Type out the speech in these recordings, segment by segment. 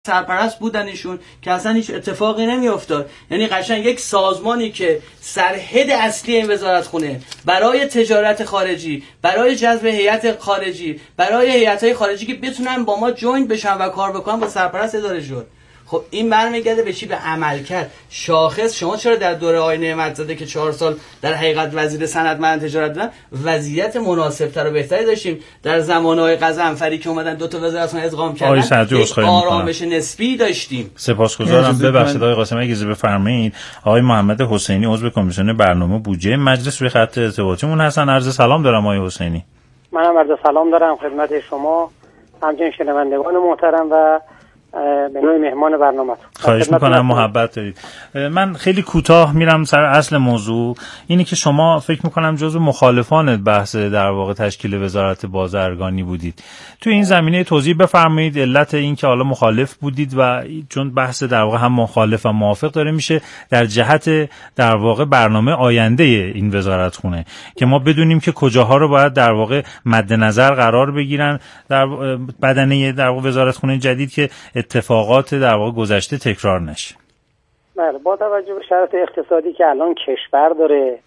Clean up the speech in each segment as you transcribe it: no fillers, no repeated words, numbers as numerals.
سرپرست بودن ایشون که اصلا هیچ اتفاقی نمیافتاد. یعنی قشنگ یک سازمانی که سرهد اصلی این وزارتخونه برای تجارت خارجی، برای جذب هیئت خارجی، برای هیئت‌های خارجی که بتونن با ما جوین بشن و کار بکنن، با سرپرست اداره شد. خب این برمیگرده به چی؟ به عمل کرد. شاخص شما چرا در دوره آقای نعمت‌زاده که 4 سال در حقیقت وزیر صنعت معدن تجارت بودن وضعیت مناسب‌تر و بهتری داشتیم؟ در زمان‌های قزنفری که اومدن دو تا وزارتخونه ادغام کردن آرامش نسبی داشتیم. سپاسگزارم. ببخشید آقای قاسمی اگه اجازه بفرمایید. آقای محمد حسینی عضو کمیسیون برنامه بودجه مجلس روی خط ارتباطیمون هستن. عرض سلام دارم آقای حسینی. منم عرض سلام دارم خدمت شما، همچنین شنوندگان محترم و به نوع مهمان برنامه. خواهش میکنم محبت دارید. من خیلی کوتاه میرم سر اصل موضوع. اینی که شما فکر میکنم جزو مخالفان بحث در واقع تشکیل وزارت بازرگانی بودید. تو این زمینه توضیح بفرمایید علت این که حالا مخالف بودید و چون بحث در واقع هم مخالف و موافق داره میشه در جهت در واقع برنامه آینده این وزارتخونه که ما بدونیم که کجاها رو باید در واقع مد نظر قرار بگیرن در بدنه در واقع وزارتخونه جدید که اتفاقات در واقع گذشته تکرار نشه. بله، با توجه به شرایط اقتصادی که الان کشور داره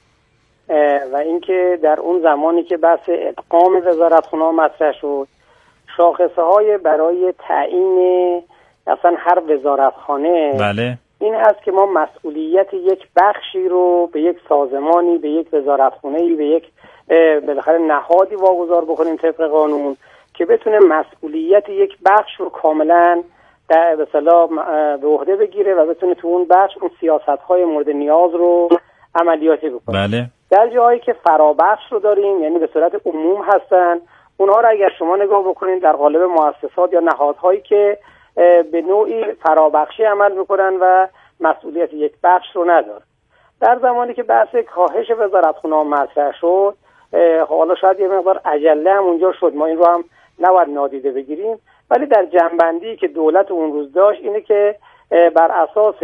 و اینکه در اون زمانی که بحث ادغام وزارتخونه مطرح شد، شاخصه های برای تعیین اصلا هر وزارتخانه بله این هست که ما مسئولیت یک بخشی رو به یک سازمانی، به یک وزارتخونه‌ای، به یک بالاخره نهادی واگذار بکنیم طبق قانون که بتونه مسئولیت یک بخش رو کاملا به اصطلاح به عهده بگیره و بتونه تو اون بخش اون سیاست‌های مورد نیاز رو عملیاتی بکنه. بله. در جاهایی که فرابخش رو داریم، یعنی به صورت عموم هستن، اونها رو اگر شما نگاه بکنید در قالب مؤسسات یا نهادهایی که به نوعی فرابخشی عمل میکنن و مسئولیت یک بخش رو نداره. در زمانی که بحث کاهش وزارتخونه‌ها مطرح شد، حالا شاید یه مقدار عجله هم اونجا شد، ما این رو هم نباید نادیده بگیریم، ولی در جنبندی که دولت اون روز داشت اینه که بر اساس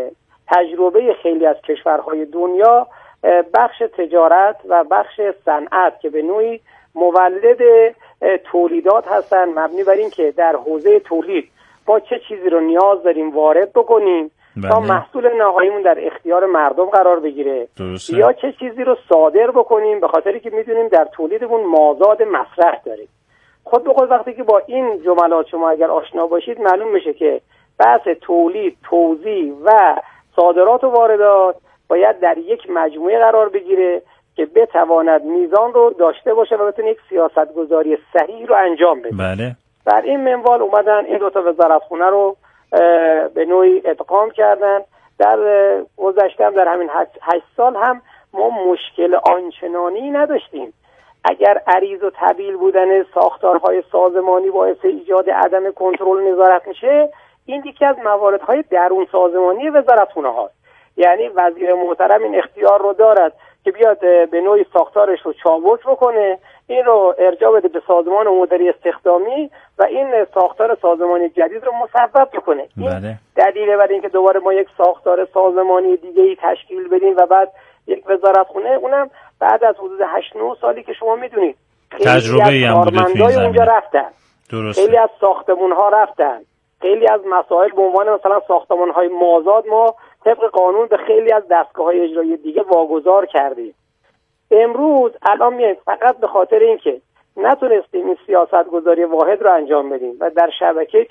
تجربه خیلی از کشورهای دنیا بخش تجارت و بخش صنعت که به نوعی مولد تولیدات هستن، مبنی بر این که در حوزه تولید ما چه چیزی رو نیاز داریم وارد بکنیم تا محصول نهاییمون در اختیار مردم قرار بگیره، یا چه چیزی رو صادر بکنیم به خاطری که میدونیم در تولیدمون مازاد مصرف داریم. خود به خود وقتی که با این جملات شما اگر آشنا باشید معلوم میشه که بحث تولید، توزیع و صادرات و واردات باید در یک مجموعه قرار بگیره که بتواند میزان رو داشته باشه و بتونه یک سیاستگذاری صحیح رو انجام بده. بله. بر این منوال اومدن این دو تا وزارتخونه رو به نوعی ادغام کردن. در گذشته هم در همین 8 سال هم ما مشکل آنچنانی نداشتیم. اگر عریض و طویل بودن ساختارهای سازمانی باعث ایجاد عدم کنترل و نظارت میشه، این یکی از مواردهای درون سازمانی وزارتخونه هاست. یعنی وزیر محترم این اختیار رو دارد که بیاد به نوعی ساختارش رو چابک بکنه، این رو ارجاع بده به سازمان مدیری استخدامی و این ساختار سازمانی جدید رو مصوب بکنه. این دلیله برای اینکه دوباره ما یک ساختار سازمانی دیگه‌ای تشکیل بدیم و بعد یک وزارتخونه، اونم بعد از حدود 8-9 سالی که شما میدونید تجربه‌ای هم بوده تو این زمینه. اونجا رفتن. درسته. خیلی از ساختمان‌ها رفتن. خیلی از مسائل به عنوان مثلا ساختمان‌های مازاد ما طبق قانون به خیلی از دستگاه‌های اجرایی دیگه واگذار کردیم. امروز الان میایم فقط به خاطر اینکه نتونستیم این سیاست‌گذاری واحد رو انجام بدیم و در شبکه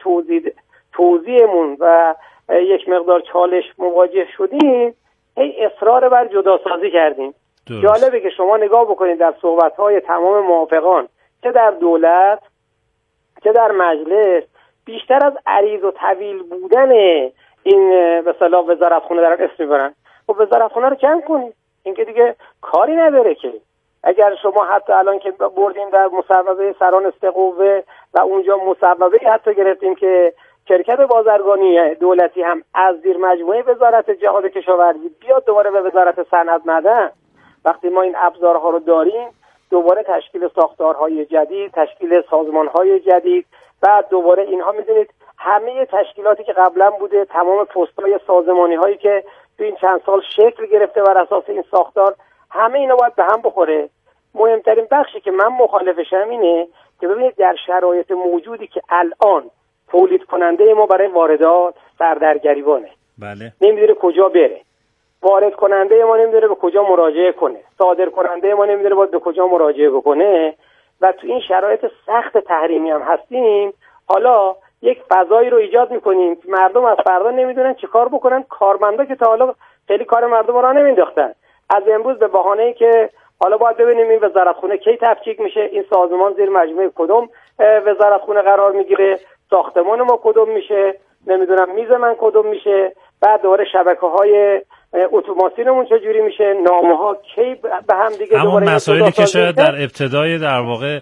توزیعمون و یک مقدار چالش مواجه شدیم، هی اصرار بر جداسازی کردیم. جالبه که شما نگاه بکنید در صحبت‌های تمام موافقان چه در دولت چه در مجلس، بیشتر از عریض و طویل بودن این به اصطلاح وزارتخونه دارن اسم میبرن. خب وزارتخونه رو جمع کنید، این که دیگه کاری نداره که. اگر شما حتی الان که بردیم در مصوبه سران قوه و اونجا مصوبه حتی گرفتیم که شرکت بازرگانی دولتی هم از زیر مجموعه وزارت جهاد کشاورزی بیاد دوباره به وزارت صنعت معدن، وقتی ما این ابزارها رو داریم، دوباره تشکیل ساختارهای جدید، تشکیل سازمانهای جدید، بعد دوباره اینها میدونید همه تشکیلاتی که قبلا بوده، تمام پست‌های سازمانی هایی که تو این چند سال شکل گرفته بر اساس این ساختار، همه اینا باید به هم بخوره. مهمترین بخشی که من مخالفشم اینه که ببینید در شرایط موجودی که الان تولید کننده ما برای واردات سردرگریبانه. بله. نمیدونه کجا بره. وارد کننده ما نمیدونه به کجا مراجعه کنه. صادر کننده ما نمیدونه باید به کجا مراجعه بکنه و تو این شرایط سخت تحریمی هم هستیم. حالا یک فضایی رو ایجاد میکنیم که مردم از فردا نمیدونن چه کار بکنن. کارمندا که تا حالا خیلی کار مردم را نمینداختن، از امروز به بهانه‌ای که حالا باید ببینیم این وزارتخونه کی تفکیک میشه، این سازمان زیر مجموعه کدوم وزارتخونه قرار میگیره، ساختمان ما کدوم میشه، نمیدونم میز من کدوم میشه، بعد دوباره شبکه‌های اتوماسیونمون چجوری میشه، نامه‌ها کی به هم دیگه همون مسائلی که شاید در ابتدای در واقع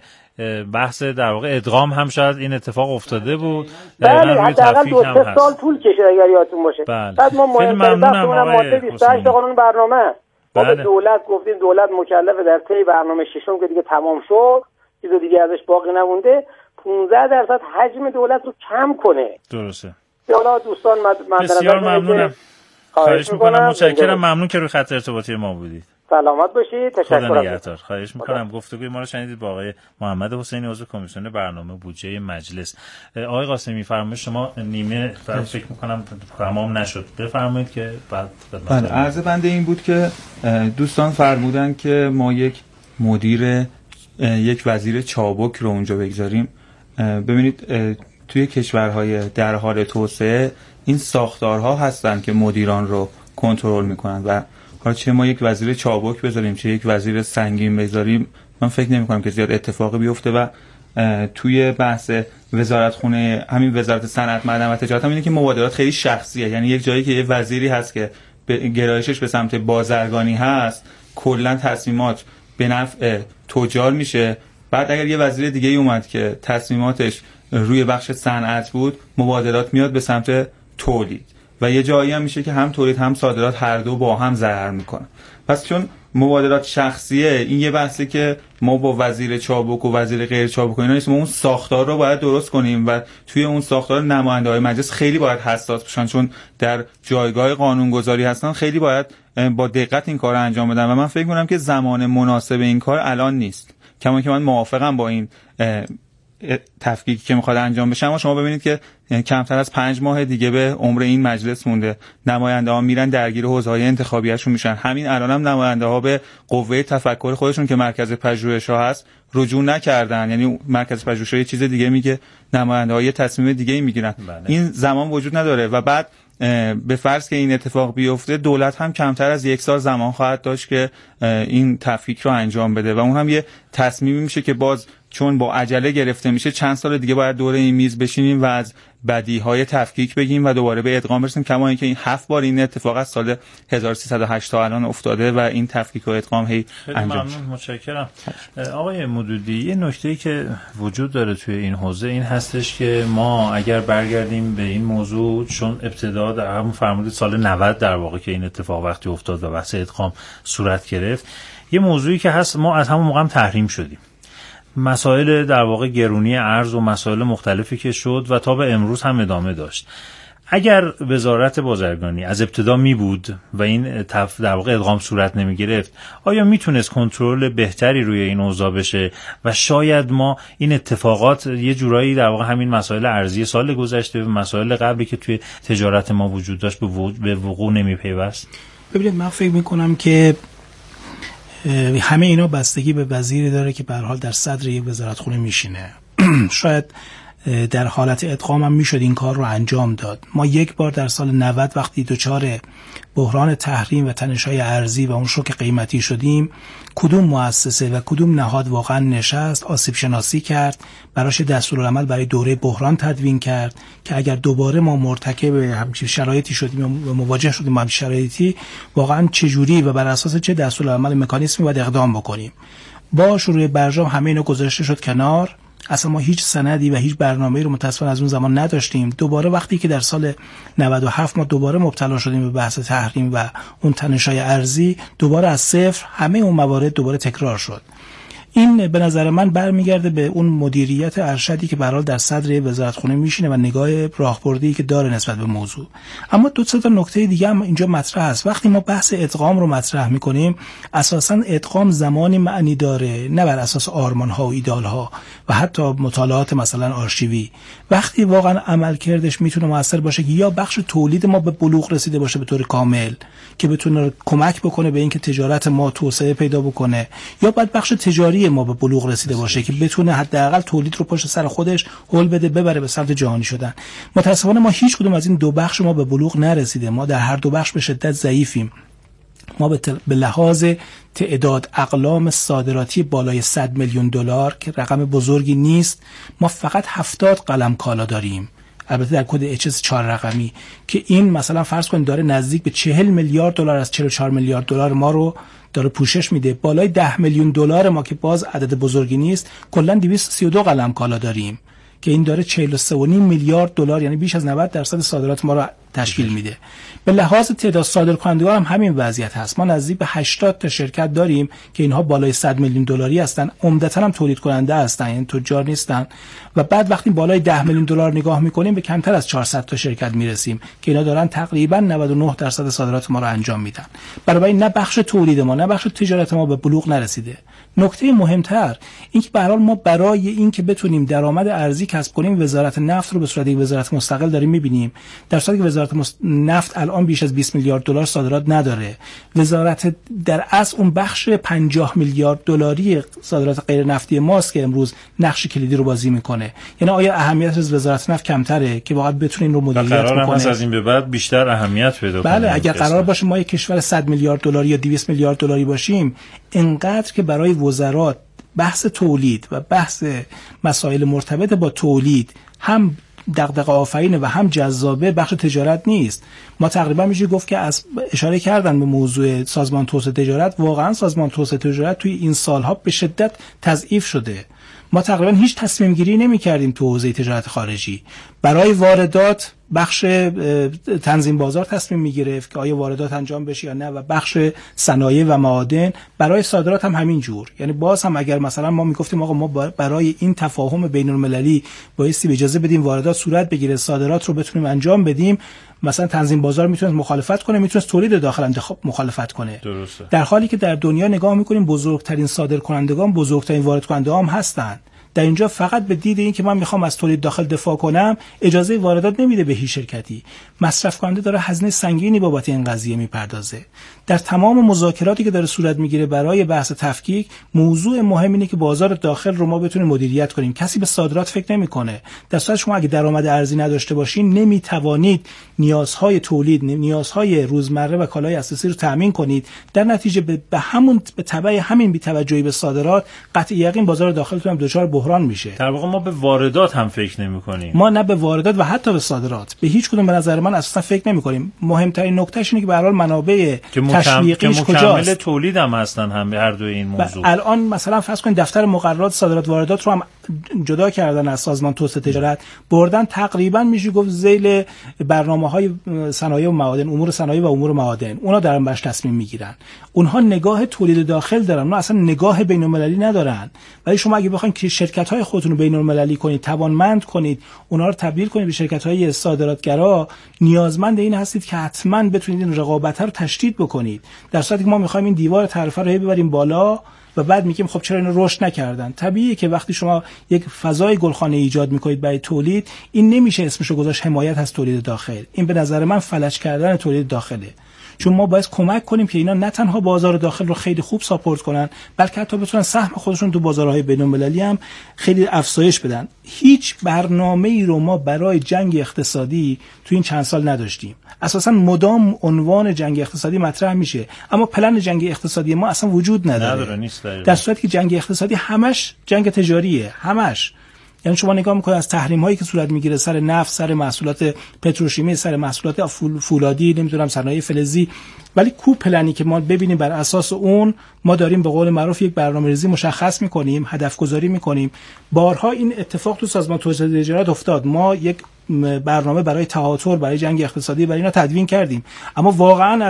بحث در واقع ادغام هم شاید این اتفاق افتاده بود. بله، حداقل 2-3 سال طول کشید اگر یادتون باشه. بعد ما مهمترینمون ماده 28 قانون برنامه ما به دولت گفتیم دولت مکلفه در طی برنامه ششم که دیگه تمام شد، چیز دیگه ازش باقی نمونده، 15% حجم دولت رو کم کنه. درسته. حالا دوستان بسیار ممنونم. خواهش میکنم. متشکرم. ممنون که روی خط ارتباطی ما بودید. سلامت باشید. تشکر. خواهش میکنم. گفتگوی ما رو شنیدید با آقای محمد حسینی، عضو کمیسیون برنامه بودجه مجلس. آقای قاسمی فرمایید شما نیمه فکر میکنم تمام نشد، بفرمایید که بعد بله. عرض بنده این بود که دوستان فرمودن که ما یک مدیر یک وزیر چابک رو اونجا بگذاریم. ببینید توی کشورهای در حال توسعه این ساختارها هستن که مدیران رو کنترل میکنن و حالا چه ما یک وزیر چابک بذاریم چه یک وزیر سنگین بذاریم من فکر نمی کنم که زیاد اتفاقی بیفته. و توی بحث وزارتخونه همین وزارت صنعت معدن و تجارت هم اینه که مبادلات خیلی شخصیه، یعنی یک جایی که یه وزیری هست که گرایشش به سمت بازرگانی هست کلا تصمیمات به نفع تجار میشه. بعد اگر یه وزیر دیگه ای اومد که تصمیماتش روی بخش صنعت بود مبادلات میاد به سمت تولید و یه جایی هم میشه که هم تولید هم صادرات هر دو با هم ضرر میکنن. پس چون مبادلات شخصیه این یه بحثی که ما با وزیر چابک و وزیر غیر چابک اینا نیست، ما اون ساختار رو باید درست کنیم و توی اون ساختار نماینده‌های مجلس خیلی باید حساس باشن چون در جایگاه قانونگذاری هستن، خیلی باید با دقت این کار رو انجام بدن و من فکر می‌کنم که زمان مناسب این کار الان نیست. کما که من موافقم با این تفکیکی که میخواد انجام بشه، اما شما ببینید که کمتر از 5 ماه دیگه به عمر این مجلس مونده. نماینده ها میرن درگیر حوزه‌های انتخابیه‌شون میشن. همین الان هم نماینده ها به قوه تفکر خودشون که مرکز پژوهش‌ها هست رجوع نکردن، یعنی مرکز پژوهش‌ها یه چیز دیگه میگه، نماینده ها یه تصمیم دیگه میگیرن. این زمان وجود نداره و بعد به فرض که این اتفاق بیفته دولت هم کمتر از 1 سال زمان خواهد داشت که این تفکیک رو انجام بده و اون هم یه تصمیمی میشه که باز چون با عجله گرفته میشه چند سال دیگه باید دور این میز بشینیم و از بدیهای تفکیک بگیم و دوباره به ادغام برسیم. کما اینکه این 7 بار این اتفاق از سال 1308 تا الان افتاده و این تفکیک و ادغام هی انجام شده. متشکرم. آقای مودودی، یه نکته‌ای که وجود داره توی این حوزه این هستش که ما اگر برگردیم به این موضوع، چون ابتدا در همون فرمودید سال 90 در واقع که این اتفاق وقتی افتاد و بحث ادغام صورت گرفت، یه موضوعی که هست ما از همون موقع هم تحریم شدیم. مسائل در واقع گرونی ارز و مسائل مختلفی که شد و تا به امروز هم ادامه داشت. اگر وزارت بازرگانی از ابتدا می بود و این در واقع ادغام صورت نمی گرفت، آیا میتونست کنترل بهتری روی این اوضاع بشه و شاید ما این اتفاقات یه جورایی در واقع همین مسائل ارزی سال گذشته و مسائل قبلی که توی تجارت ما وجود داشت به وقوع نمی پیوست؟ ببینید من فکر میکنم که همه اینا بستگی به وزیری داره که به هر حال در صدر یک وزارتخونه میشینه. شاید در حالت ادغام هم میشد این کار رو انجام داد. ما یک بار در سال 90 وقتی دچار بحران تحریم و تنش‌های ارزی و اون شوک قیمتی شدیم، کدوم مؤسسه و کدوم نهاد واقعا نشست آسیب شناسی کرد، براش دستورالعمل برای دوره بحران تدوین کرد که اگر دوباره ما مرتکب همچین شرایطی شدیم و مواجه شدیم با همچین شرایطی واقعا چجوری و بر اساس چه دستورالعمل مکانیزمی باید اقدام بکنیم. با شروع برجام همه اینا گذاشته شد کنار. اصلا ما هیچ سندی و هیچ برنامه‌ای رو متأسفانه از اون زمان نداشتیم. دوباره وقتی که در سال 97 ما دوباره مبتلا شدیم به بحث تحریم و اون تنش‌های ارزی، دوباره از صفر همه اون موارد دوباره تکرار شد. این به نظر من برمیگرده به اون مدیریت ارشدی که به هر حال در صدر وزارتخونه میشینه و نگاه راهبردی که داره نسبت به موضوع. اما دو تا نکته دیگه هم اینجا مطرح است. وقتی ما بحث ادغام رو مطرح میکنیم، اساسا ادغام زمانی معنی داره، نه بر اساس آرمان‌ها و ایدال‌ها و حتی مطالعات مثلا آرشیوی. وقتی واقعا عملکردش میتونه موثر باشه که یا بخش تولید ما به بلوغ رسیده باشه به طور کامل که بتونه کمک بکنه به اینکه تجارت ما توسعه پیدا بکنه، یا بعد بخش تجاری ما به بلوغ رسیده باشه که بتونه حداقل تولید رو پشت سر خودش هول بده، ببره به سمت جهانی شدن. متاسفانه ما هیچ کدوم از این دو بخش ما به بلوغ نرسیده. ما در هر دو بخش به شدت ضعیفیم. ما به لحاظ تعداد اقلام صادراتی بالای 100 میلیون دلار که رقم بزرگی نیست، ما فقط 70 قلم کالا داریم، البته در کد HS 4 رقمی، که این مثلا فرض کنید داره نزدیک به 40 میلیارد دلار از 44 میلیارد دلار ما رو داره پوشش میده. بالای 10 میلیون دلار ما که باز عدد بزرگی نیست، کلا 232 قلم کالا داریم که این داره 43.5 میلیارد دلار، یعنی بیش از 90% صادرات ما رو تشکیل میده. به لحاظ تعداد صادرکنندگان هم همین وضعیت هست. ما نزدیک به 80 تا شرکت داریم که اینها بالای 100 میلیون دلاری هستن، عمدتاً هم تولید کننده هستن، یعنی تجار نیستن. و بعد وقتی بالای 10 میلیون دلار نگاه میکنیم به کمتر از 400 تا شرکت میرسیم که اینا دارن تقریبا 99% صادرات ما رو انجام میدن. برای نه بخش تولید ما نه بخش تجارت ما به بلوغ نرسیده. نکته مهمتر این که به هر حال ما برای این که بتونیم درآمد ارزی کسب کنیم، وزارت نفت رو به صورت یک وزارت مستقل داریم میبینیم، در صورتی که وزارت نفت الان بیش از 20 میلیارد دلار صادرات نداره. وزارت در اصل اون بخش 50 میلیارد دلاری صادرات غیر نفتی ماست که امروز نقش کلیدی رو بازی میکنه. یعنی آیا اهمیت از وزارت نفت کمتره که واقعا بتونه این رو مدیریت کنه؟ قرار از این به بعد بیشتر اهمیت پیدا کنه. بله، اگر قرار باشه ما یک کشور 100 میلیارد دلاری یا 200 میلیارد دلاری باشیم، اینقدر که برای وزارات بحث تولید و بحث مسائل مرتبط با تولید هم دغدغه آفرینه و هم جذابه، بخش تجارت نیست. ما تقریبا میشه گفت که از اشاره کردن به موضوع سازمان توسعه تجارت، واقعا سازمان توسعه تجارت توی این سالها به شدت تضعیف شده. ما تقریبا هیچ تصمیم گیری نمی کردیم تو حوزه تجارت خارجی. برای واردات بخش تنظیم بازار تصمیم می گرفت که آیا واردات انجام بشه یا نه، و بخش صنایع و معادن. برای صادرات هم همین جور. یعنی باز هم اگر مثلا ما میگفتیم آقا ما برای این تفاهم بین المللی بایستی اجازه بدیم واردات صورت بگیره، صادرات رو بتونیم انجام بدیم، مثلا تنظیم بازار میتونه مخالفت کنه، میتونه تولید داخل مخالفت کنه. درسته. در حالی که در دنیا نگاه میکنیم بزرگترین صادرکنندگان بزرگترین واردکننده هم هستن. در اینجا فقط به دید این که من میخوام از تولید داخل دفاع کنم اجازه واردات نمیده به هیچ شرکتی. مصرف کننده داره هزینه سنگینی بابت این قضیه میپردازه. در تمام مذاکراتی که داره صورت میگیره برای بحث تفکیک، موضوع مهم اینه که بازار داخل رو ما بتونیم مدیریت کنیم. کسی به صادرات فکر نمیکنه. در صورت شما اگه درآمد ارزی نداشته باشین، نمیتوانید نیازهای تولید، نیازهای روزمره و کالای اساسی رو تامین کنید. در نتیجه به تبع همین بی‌توجهی به صادرات، قطع یقین بازار داخلتون هم دچار بحران میشه. در واقع ما به واردات هم فکر نمی‌کنیم. ما نه به واردات و حتی به صادرات به هیچ کدوم به نظر من اساسا فکر نمی‌کنیم. مهمترین نکتهش اینه که به هر حال منابع تشویقیش کجاست. مکمل تولید هم هستن هم هر دو این موضوع. الان مثلا فرض کنید دفتر مقررات صادرات واردات رو هم جدا کردن از سازمان توسعه تجارت، بردن تقریبا میشه گفت ذیل برنامه‌های صنایع و معادن، امور صنایع و امور معادن. اونا دارن باش تصمیم میگیرن. اونها نگاه تولید داخل دارن، اونا اصلا نگاه بین‌المللی ندارن. ولی شما اگه بخواید که شرکت‌های خودتون رو بین‌المللی کنید، توانمند کنید، اونها رو تبدیل کنید به شرکت‌های صادراتگرا، نیازمند این هستید که حتما بتونید این رقابت رو تشدید بکنید. در صورتی که ما می‌خوایم این دیوار تعرفه رو ببریم بالا و بعد میگیم خب چرا اینو رشد نکردن. طبیعیه که وقتی شما یک فضای گلخانه ایجاد میکنید برای تولید، این نمیشه اسمشو گذاشت حمایت از تولید داخل. این به نظر من فلج کردن تولید داخله. چون ما باید کمک کنیم که اینا نه تنها بازار داخل رو خیلی خوب ساپورت کنن، بلکه حتی بتونن سهم خودشون تو بازارهای بین‌المللی هم خیلی افزایش بدن. هیچ برنامه‌ای رو ما برای جنگ اقتصادی تو این چند سال نداشتیم. اساسا مدام عنوان جنگ اقتصادی مطرح میشه، اما پلن جنگ اقتصادی ما اصلا وجود نداره. در صورتی که جنگ اقتصادی همش جنگ تجاریه، همش. یعنی شما نگاه میکنید از تحریم هایی که صورت میگیره سر نفت، سر محصولات پتروشیمی، سر محصولات فولادی، نمیدونم صنایع فلزی، ولی کو پلنی که ما ببینیم بر اساس اون ما داریم به قول معروف یک برنامه‌ریزی مشخص میکنیم، هدف گذاری میکنیم. بارها این اتفاق تو سازمان توسعه تجارت افتاد. ما یک برنامه برای تهاتر، برای جنگ اقتصادی برای اینا تدوین کردیم، اما واقعا از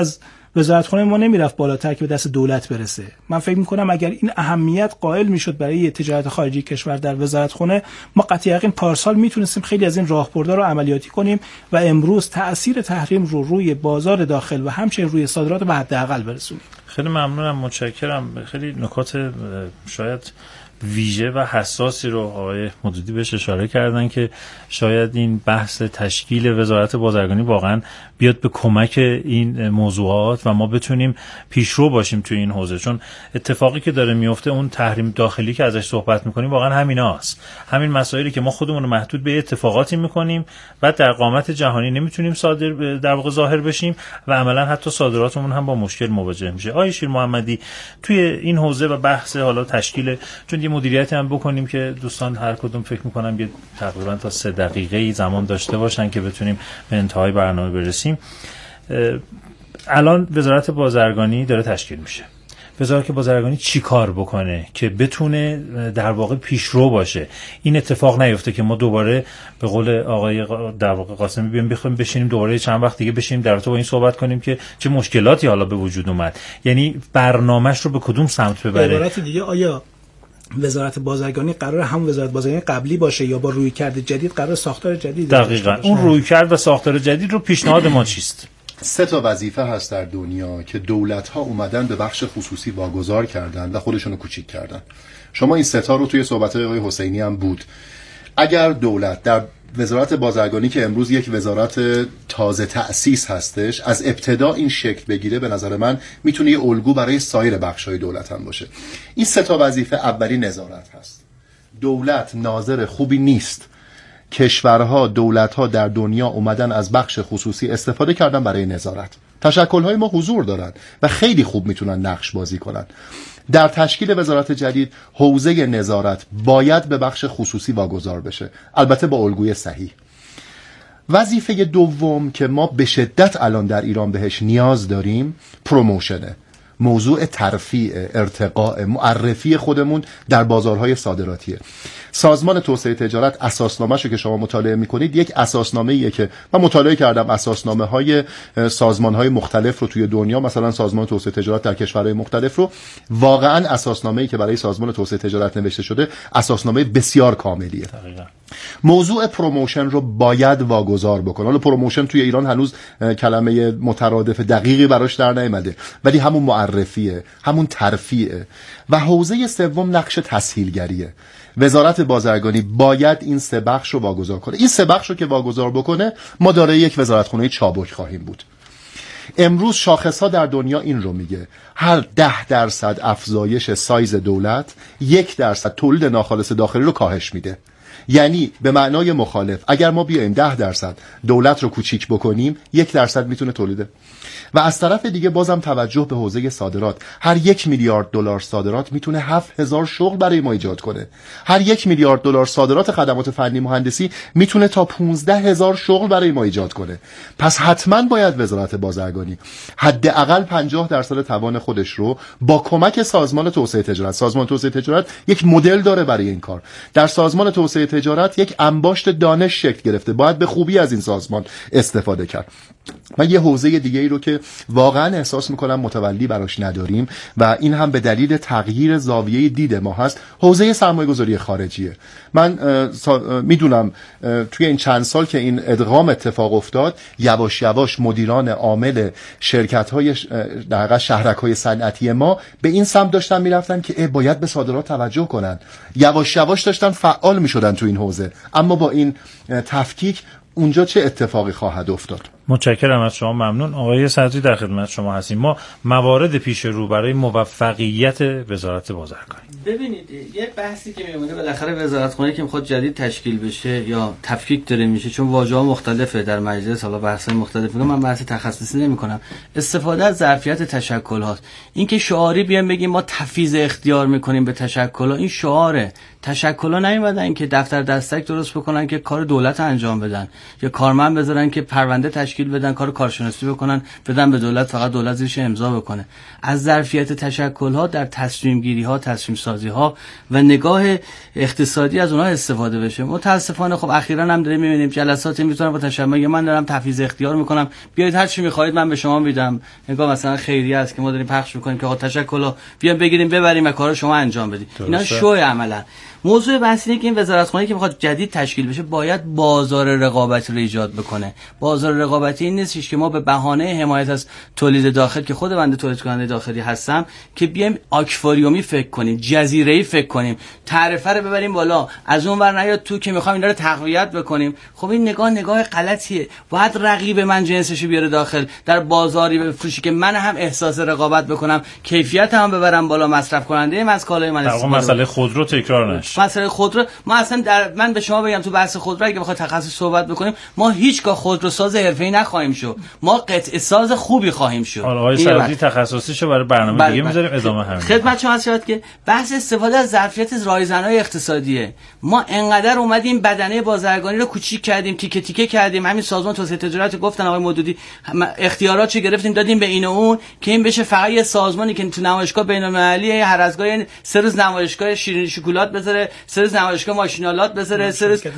وزارتخونه ما نمیرفت بالاتر که به دست دولت برسه. من فکر میکنم اگر این اهمیت قائل میشد برای تجارت خارجی کشور در وزارتخونه، ما قطعا یقین پارسال میتونستیم خیلی از این راهبردها رو عملیاتی کنیم و امروز تأثیر تحریم رو روی بازار داخل و همچنین روی صادرات به حداقل برسونیم. خیلی ممنونم، متشکرم. خیلی نکات شاید ویژه و حساسی رو آقای مودودی بهش اشاره کردن که شاید این بحث تشکیل وزارت بازرگانی واقعا بیاد به کمک این موضوعات و ما بتونیم پیشرو باشیم توی این حوزه، چون اتفاقی که داره میفته اون تحریم داخلی که ازش صحبت میکنیم واقعا همیناست، همین مسائلی که ما خودمون رو محدود به اتفاقاتی میکنیم، بعد در قامت جهانی نمیتونیم در واقع ظاهر بشیم و عملا حتی صادراتمون هم با مشکل مواجه میشه. آقای شیر محمدی، توی این حوزه و بحث حالا تشکیل، چون یه مدیریتی هم بکنیم که دوستان هر کدوم فکر میکنم یه تقریبا تا 3 دقیقه زمان داشته باشن که بتونیم به انتهای برنامه برسیم. الان وزارت بازرگانی داره تشکیل میشه. وزارت بازرگانی چی کار بکنه که بتونه در واقع پیشرو باشه، این اتفاق نیفته که ما دوباره به قول آقای در واقع قاسمی بخوایم بشینیم دوباره چند وقت دیگه بشینیم در رابطه با این صحبت کنیم که چه مشکلاتی حالا به وجود اومد، یعنی برنامه‌اش رو به کدوم سمت ببره؟ به عبارت دیگه آیا وزارت بازرگانی قرار هم وزارت بازرگانی قبلی باشه یا با رویکرد جدید قرار ساختار جدید؟ دقیقاً اون رویکرد و ساختار جدید رو پیشنهاد ما چیست؟ 3 تا وظیفه هست در دنیا که دولت‌ها اومدن به بخش خصوصی واگذار کردن و خودشونو کوچیک کردن. شما این 3 تا رو توی صحبت‌های آقای حسینی هم بود. اگر دولت در وزارت بازرگانی که امروز یک وزارت تازه تأسیس هستش از ابتدا این شکل بگیره، به نظر من میتونه یه الگو برای سایر بخش‌های دولت هم باشه. این 3 تا وظیفه، اولی نظارت هست. دولت ناظر خوبی نیست. کشورها، دولت‌ها در دنیا اومدن از بخش خصوصی استفاده کردن برای نظارت. تشکل‌های ما حضور دارن و خیلی خوب میتونن نقش بازی کنن. در تشکیل وزارت جدید حوزه نظارت باید به بخش خصوصی واگذار بشه، البته با الگوی صحیح. وظیفه دوم که ما به شدت الان در ایران بهش نیاز داریم پروموشنه، موضوع ترفیع، ارتقاء، معرفی خودمون در بازارهای صادراتیه. سازمان توسعه تجارت اساسنامه‌شو که شما مطالعه می‌کنید یک اساسنامه‌ایه که من مطالعه کردم، اساسنامه‌های سازمان‌های مختلف رو توی دنیا، مثلا سازمان توسعه تجارت در کشورهای مختلف رو، واقعاً اساسنامه‌ای که برای سازمان توسعه تجارت نوشته شده اساسنامه بسیار کاملیه. دقیقاً. موضوع پروموشن رو باید واگذار بکنه. حالا پروموشن توی ایران هنوز کلمه مترادف دقیقی براش در نیامده، ولی همون معرفیه، همون ترفیعه. و حوزه سوم نقش تسهیلگریه. وزارت بازرگانی باید این 3 بخش رو واگذار کنه. این 3 بخش رو که واگذار بکنه ما داره یک وزارتخونه چابک خواهیم بود. امروز شاخص‌ها در دنیا این رو میگه، هر 10% افزایش سایز دولت 1% تولید ناخالص داخلی رو کاهش میده. یعنی به معنای مخالف اگر ما بیایم 10% دولت رو کوچیک بکنیم 1% میتونه تولیده. و از طرف دیگه بازم توجه به حوزه صادرات، هر 1 میلیارد دلار صادرات میتونه 7000 شغل برای ما ایجاد کنه. هر 1 میلیارد دلار صادرات خدمات فنی مهندسی میتونه تا 15000 شغل برای ما ایجاد کنه. پس حتما باید وزارت بازرگانی حداقل 50% توان خودش رو با کمک سازمان توسعه تجارت، سازمان توسعه تجارت یک مدل داره برای این کار. در سازمان توسعه تجارت یک انباشت دانش شکل گرفته، باید به خوبی از این سازمان استفاده کرد. من یه حوزه دیگه ای رو که واقعا احساس میکنم متولی براش نداریم و این هم به دلیل تغییر زاویه دید ما هست، حوزه سرمایه گذاری خارجیه. من میدونم توی این چند سال که این ادغام اتفاق افتاد، یواش یواش مدیران عامل شرکت‌های در شهرک‌های صنعتی ما به این سمت داشتن میرفتن که باید به صادرات توجه کنن. یواش یواش داشتن فعال میشدن تو این حوزه. اما با این تفکیک اونجا چه اتفاقی خواهد افتاد؟ متشکرم از شما، ممنون. آقای صدری در خدمت شما هستیم. ما موارد پیش رو برای موفقیت وزارت بازرگانی. ببینید یه بحثی که میمونه بالاخره وزارتخونه که میخواد جدید تشکیل بشه یا تفکیک داره میشه، چون واژه‌ها مختلفه در مجلس، حالا بحث‌های مختلفه، من بحث تخصصی نمی‌کنم. استفاده از ظرفیت تشکل هاست. اینکه شعاری بیان بگیم ما تفویض اختیار می‌کنیم به تشکل‌ها، این شعاره. تشکل‌ها نیومدن که دفتر دستک درست بکنن که کار دولت انجام بدن، یا کارمند بذارن که پرونده تشکیل تشکیل بدن، کار کارشناسی بکنن، بدن به دولت، فقط دولت زیرش امضا بکنه. از ظرفیت تشکل‌ها در تصمیم گیری‌ها، تصمیم سازی‌ها و نگاه اقتصادی از اونها استفاده بشه. متاسفانه خب اخیراً هم داریم می‌بینیم جلسات میتونن با تشمع من دارم تفویض اختیار میکنم، بیایید هر چی می‌خواید من به شما میدم. نگاه مثلا خیریه است که ما داریم پخش می‌کنیم که آقا تشکل‌ها بیان بگیریم ببریم و کارو شما انجام بدید. اینا شوی عملا. موضوع بحث اینه که این وزارتخانه‌ای که میخواد جدید تشکیل بشه باید بازار رقابتی رو ایجاد بکنه. بازار رقابتی این نیستش که ما به بهانه حمایت از تولید داخل که خود بنده تولید کننده داخلی هستم که بیایم آکواریومی فکر کنیم، جزیره‌ای فکر کنیم، تعرفه رو ببریم بالا، از اون ور نیاد تو که میخوایم اینا رو تقویت بکنیم. خب این نگاه غلطیه. باید رقیب من جنسش بیاره داخل، در بازاری بفروشی که من هم احساس رقابت بکنم، کیفیت هم ببرم بالا، مصرف کننده من از کالای من استفاده. مسئله خودرو تکرار نشه. مسئله خودرو ما اصلا من به شما بگم تو بحث خودرو اگه بخواد تخصص صحبت بکنیم ما هیچگاه خودروساز حرفه‌ای نخواهیم شد، ما قطعه ساز خوبی خواهیم شد. حالا آقای سرودی تخصصیشو برای برنامه دیگه میذاریم ادامه همین. خدمت شما شد که بحث استفاده از ظرفیت رایزن‌های اقتصادیه. ما انقدر اومدیم بدنه بازرگانی رو کوچیک کردیم، تیکه تیکه کردیم. همین سازمان توسعه تجارت گفتن آقای مودودی اختیاراتش گرفتیم دادیم به این و اون که این بشه فقط یه سازمانی که تو نمایشگاه بین‌المللی هر از گاهی 3 روز نمایشگاه شیرینی شکلات بذاره، 3 روز نمایشگاه ماشینالات بذاره، 3 روز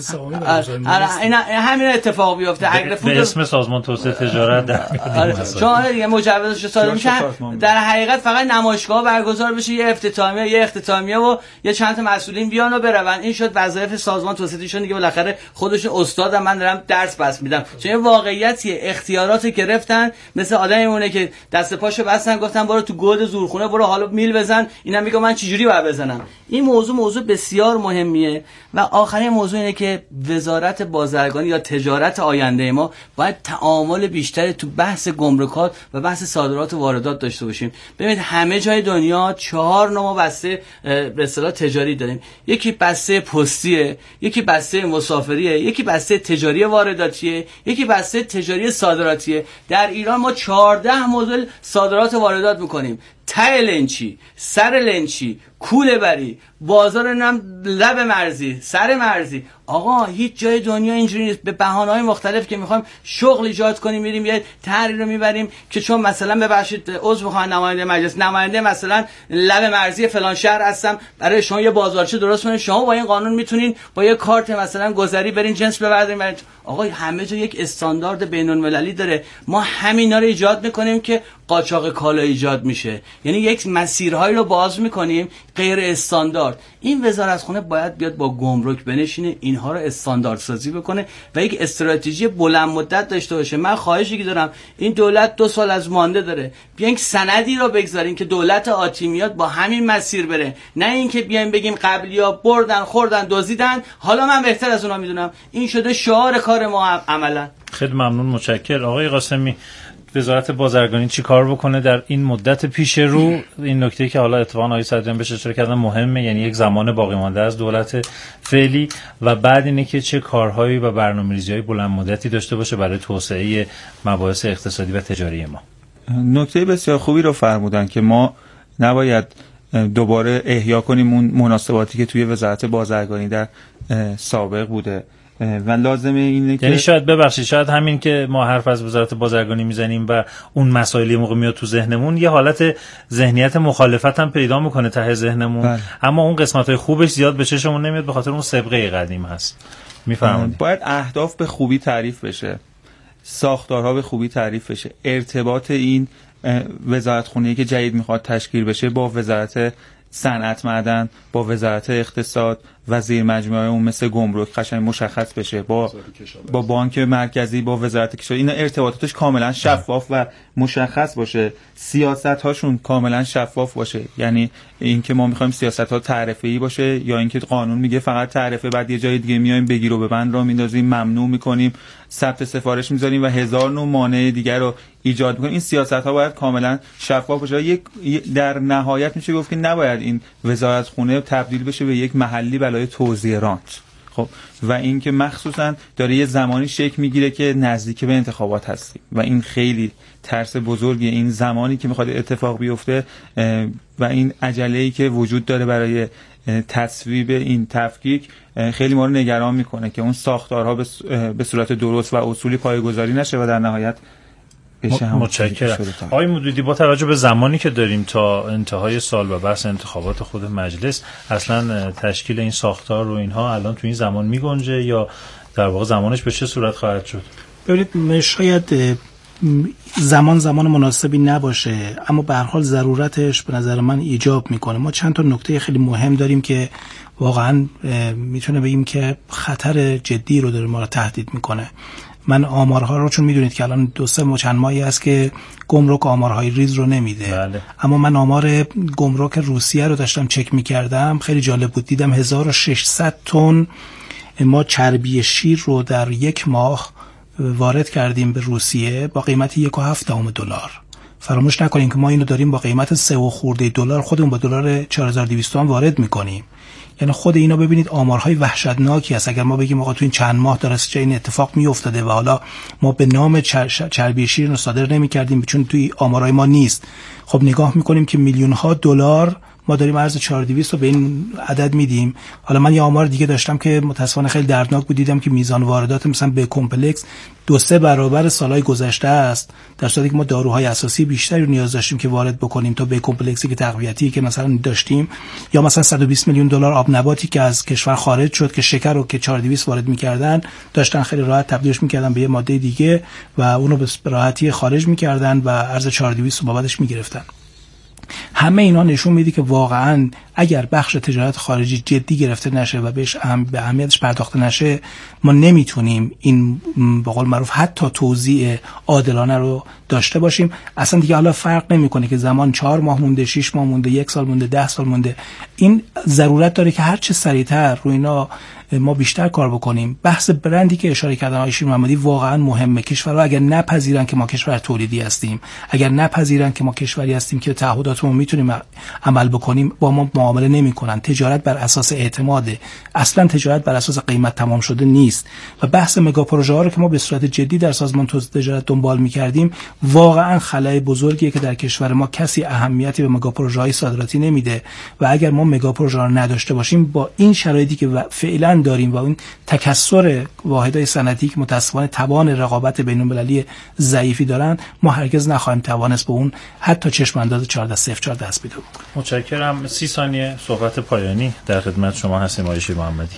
اینا همین اتفاق بیفته. به اسم سازمان توسعه تجارت در چون دیگه مجوزش صادر میشه در حقیقت فقط نمایشگاه برگزار بشه، یه اختتامیه و یه چند تا مسئولین بیان و برون. این شد وظایف سازمان توسعه تجارت دیگه. بالاخره خودشون استادم، من دارم درس بس میدم. چون واقعیتیه اختیارات گرفتن مثل آدمی مونه که دست پاشو بستن گفتن برو تو گود زورخونه برو حالا میل بزن، اینا میگه من چجوری باید بزنم. این موضوع بسیار مهمیه. و آخرین موضوع اینه که وزارت بازرگانی یا تجارت آینده ما باید تعامل بیشتری تو بحث گمرکات و بحث صادرات و واردات داشته باشیم. ببینید همه جای دنیا 4 نوع بسته به اصطلاح تجاری داریم. یکی بسته پستیه، یکی بسته مسافریه، یکی بسته تجاری وارداتیه، یکی بسته تجاری صادراتیه. در ایران ما 14 مدل صادرات و واردات میکنیم. ته لنچی، سر لنچی، کوله بری، بازار لب مرزی، سر مرزی. آقا هیچ جای دنیا اینجوری نیست. به بهانه‌های مختلف که میخوایم شغل ایجاد کنیم میریم یه طرحی رو میبریم که چون مثلا ببخشید عضو میخوام نماینده مجلس، نماینده مثلا لب مرزی فلان شهر هستم، برای شما یه بازارچه درست کنین، شما با این قانون میتونین با یه کارت مثلا گذری برین جنس ببرین. آقا همه جا یک استاندارد بین‌المللی داره. ما همینا رو ایجاد میکنیم که قاچاق کالا ایجاد میشه. یعنی یک مسیرهایی رو باز میکنیم غیر استاندارد. این وزارتخانه باید بیاد با گمرک بنشینه، اینها رو استاندارد سازی بکنه و یک استراتژی بلند مدت داشته باشه. من خواهشی که دارم، این دولت 2 سال از مانده داره، بیاین سندی رو بگذارین که دولت آتی میاد با همین مسیر بره، نه اینکه بیایم بگیم قبلی‌ها بردن خوردن دزدیدن حالا من بهتر از اونها میدونم. این شده شعار کار ما عملا. خیلی ممنون، متشکرم. آقای قاسمی، وزارت بازرگانی چی کار بکنه در این مدت پیش رو؟ این نکته که حالا اتفاقا آقای صدریان بهش اشاره کردن مهمه، یعنی یک زمان باقی مانده از دولت فعلی و بعد اینه که چه کارهایی و برنامه‌ریزی‌های بلند مدتی داشته باشه برای توسعه مباحث اقتصادی و تجاری ما. نکته بسیار خوبی رو فرمودن که ما نباید دوباره احیا کنیم اون مناسباتی که توی وزارت بازرگانی در سابق بوده و لازمه اینه که یعنی شاید همین که ما حرف از وزارت بازرگانی میزنیم و اون مسائلی موقع میاد تو ذهنمون یه حالت ذهنیت مخالفت هم پیدا میکنه ته ذهنمون. اما اون قسمت‌های خوبش زیاد به چشمون نمیاد به خاطر اون سابقه قدیم هست. میفرمایید. باید اهداف به خوبی تعریف بشه، ساختارها به خوبی تعریف بشه، ارتباط این وزارتخونه‌ای که جدید میخواد تشکیل بشه با وزارت صنعت معدن، با وزارت اقتصاد و زیر مجموعه اون مثل گمرک قشنگ مشخص بشه، با بانک مرکزی، با وزارت کشور، اینا ارتباطاتش کاملا شفاف و مشخص باشه، سیاست هاشون کاملا شفاف باشه. یعنی اینکه ما میخوایم سیاست ها تعرفه‌ای باشه یا اینکه قانون میگه فقط تعرفه، بعد یه جای دیگه میایم بگیر و ببند رو میندازیم، ممنوع میکنیم، ثبت سفارش میذاریم و هزار نوع مانع دیگر رو ایجاد میکنیم. این سیاست ها باید کاملا شفاف باشه. در نهایت میشه گفت که نباید این وزارتخونه تبدیل بشه به یک محلی برای توزیع رانت. خب و این که مخصوصا داره یه زمانی شکل میگیره که نزدیک به انتخابات هستیم و این خیلی ترس بزرگیه، این زمانی که میخواد اتفاق بیفته و این عجله‌ای که وجود داره برای تصویب این تفکیک خیلی ما رو نگران میکنه که اون ساختارها به صورت درست و اصولی پایه‌گذاری نشه و در نهایت متشکرم. آقای مودودی، با توجه به زمانی که داریم تا انتهای سال و بحث انتخابات خود مجلس، اصلا تشکیل این ساختار رو اینها الان تو این زمان میگنجه یا در واقع زمانش به چه صورت خواهد شد؟ ببینید شاید زمان مناسبی نباشه، اما به هر حال ضرورتش به نظر من ایجاب میکنه. ما چند تا نکته خیلی مهم داریم که واقعا میتونه بگیم که خطر جدی رو داره ما رو تهدید میکنه. من آمارها رو، چون میدونید که الان 2-3 چند ماهی است که گمرک آمارهای ریز رو نمیده. بله. اما من آمار گمرک روسیه رو داشتم چک میکردم، خیلی جالب بود. دیدم 1600 تن ما چربی شیر رو در یک ماه وارد کردیم به روسیه با قیمت $1.7. فراموش نکنیم که ما اینو داریم با قیمت 3 و خورده دلار، خودمون با دلار 4200 هم وارد میکنیم. یعنی خود اینا ببینید آمارهای وحشتناکی است. اگر ما بگیم آقا تو این چند ماه داره این اتفاق میافتاده و حالا ما به نام چربی شیر رو صادر نمی‌کردیم چون توی آمارهای ما نیست، خب نگاه میکنیم که میلیون ها دلار ما داریم ارز 4200 رو به این عدد میدیم. حالا من یه آمار دیگه داشتم که متاسفانه خیلی دردناک بود، دیدم که میزان واردات مثلا به کمپلکس 2-3 برابر سالهای گذشته است، در صورتی که ما داروهای اساسی بیشتری رو نیاز داشتیم که وارد بکنیم تا به کمپلکسی که تقویتی که مثلا داشتیم، یا مثلا 120 میلیون دلار آب نباتی که از کشور خارج شد که شکر رو که 4200 وارد میکردن داشتن خیلی راحت تبدیلش میکردن به یه ماده دیگه و اونو به راحتی خارج میکردن و ارز 4200 رو بابتش میگرفتن. همه اینا نشون میده که واقعا اگر بخش تجارت خارجی جدی گرفته نشه و بهش به اهمیتش پرداخته نشه، ما نمیتونیم این به قول معروف حتی توزیع عادلانه رو داشته باشیم. اصلا دیگه حالا فرق نمیکنه که زمان 4 ماه مونده، 6 ماه مونده، 1 سال مونده، 10 سال مونده، این ضرورت داره که هر چه سریعتر رو اینا ما بیشتر کار بکنیم. بحث برندی که اشاره کردن آقای شیر محمدی واقعا مهمه. کشورها اگر نپذیرن که ما کشور تولیدی هستیم، اگر نپذیرن که ما کشوری هستیم که تعهداتمون میتونیم عمل بکنیم، با ما معامله نمیکنن. تجارت بر اساس اعتماده، اصلا تجارت بر اساس قیمت تمام شده نیست. و بحث مگا پروژه ها رو که ما به صورت جدی در سازمان تجارت دنبال میکردیم، واقعا خلأ بزرگیه که در کشور ما کسی اهمیتی به مگا پروژه های صادراتی نمیده و اگر ما مگا پروژه رو نداشته باشیم با این شرایطی که فعلا داریم و این تکثر واحدهای صنعتی که متأسفانه توان رقابت بین‌المللی ضعیفی دارن، ما هرگز نخواهیم توانست به اون حتی چشم انداز 14-0-4 دست پیدا کنیم. متشکرم. 30 ثانیه صحبت پایانی در خدمت شما هستیم آقای شیر محمدی.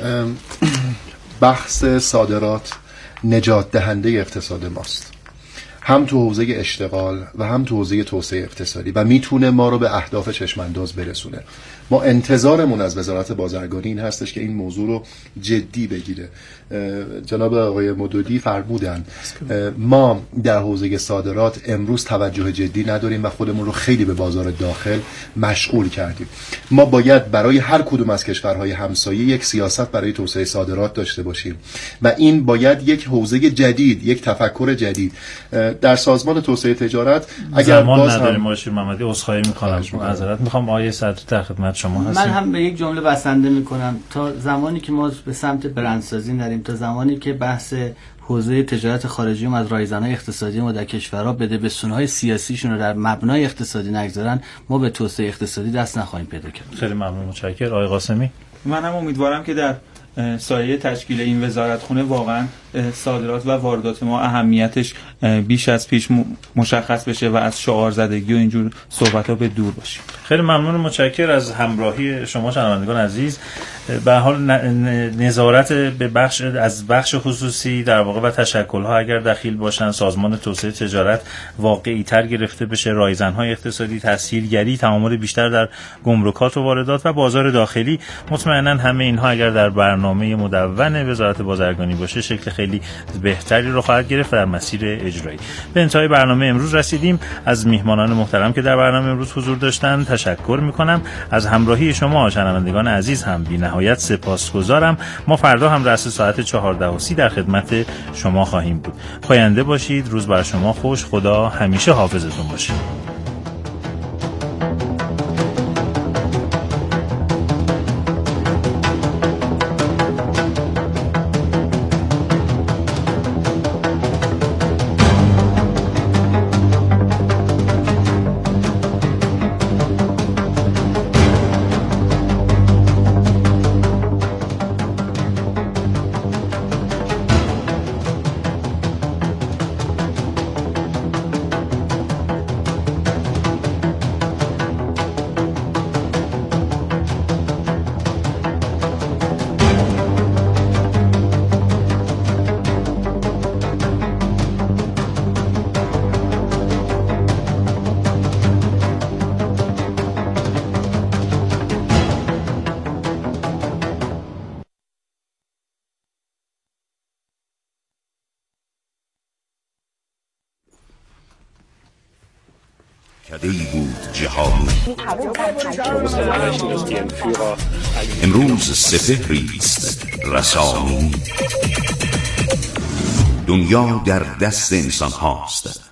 بحث صادرات نجات دهنده اقتصاد ماست، هم تو حوزه اشتغال و هم تو حوزه توسعه اقتصادی و میتونه ما رو به اهداف چشمانداز برسونه. ما انتظارمون از وزارت بازرگانی این هستش که این موضوع رو جدی بگیره. جناب آقای مودودی فرمودن ما در حوزه صادرات امروز توجه جدی نداریم و خودمون رو خیلی به بازار داخل مشغول کردیم. ما باید برای هر کدوم از کشورهای همسایه یک سیاست برای توسعه صادرات داشته باشیم و این باید یک حوزه جدید، یک تفکر جدید در سازمان توسعه تجارت. اگر باز نداریم آقای شیر محمدی، عذرخواهی می‌کنم، معذرت می‌خوام. آقای صدر در خدمت شما هستم. من هم به یک جمله بسنده می‌کنم. تا زمانی که ما به سمت برندسازی نریم، تا زمانی که بحث حوزه تجارت خارجی از رایزن‌های اقتصادی ما در کشورها بده به سونهای سیاسیشون رو در مبنای اقتصادی نگذارن، ما به توسعه اقتصادی دست نخواهیم پیدا کرد. خیلی ممنون، متشکرم. آقای قاسمی. من هم امیدوارم که در سایه تشکیل این وزارتخونه واقعا صادرات و واردات ما اهمیتش بیش از پیش مشخص بشه و از شعار زدگی و اینجور صحبت‌ها به دور باشیم. خیلی ممنون، متشکرم از همراهی شما شنوندگان عزیز. به هر حال نظارت به بخش خصوصی در واقع و تشکل‌ها اگر دخیل باشن، سازمان توسعه تجارت واقعی‌تر گرفته بشه، رایزن‌های اقتصادی، تسهیلگری، تعامل بیشتر در گمرکات و واردات و بازار داخلی، مطمئناً همه اینها اگر در برنامه مدون وزارت بازرگانی باشه شکل خیلی بهتری رو خواهد گرفت در مسیر اجرایی. به انتهای برنامه امروز رسیدیم. از میهمانان محترم که در برنامه امروز حضور داشتند تشکر می‌کنم. از همراهی شما شنوندگان عزیز هم بی‌نهایت سپاسگزارم. ما فردا هم رأس ساعت 14:30 در خدمت شما خواهیم بود. پاینده باشید. روز بر شما خوش. خدا همیشه حافظتون باشه. کده‌ای بود جهان. امروز سپهری است رسانی. دنیا در دست انسان هاست.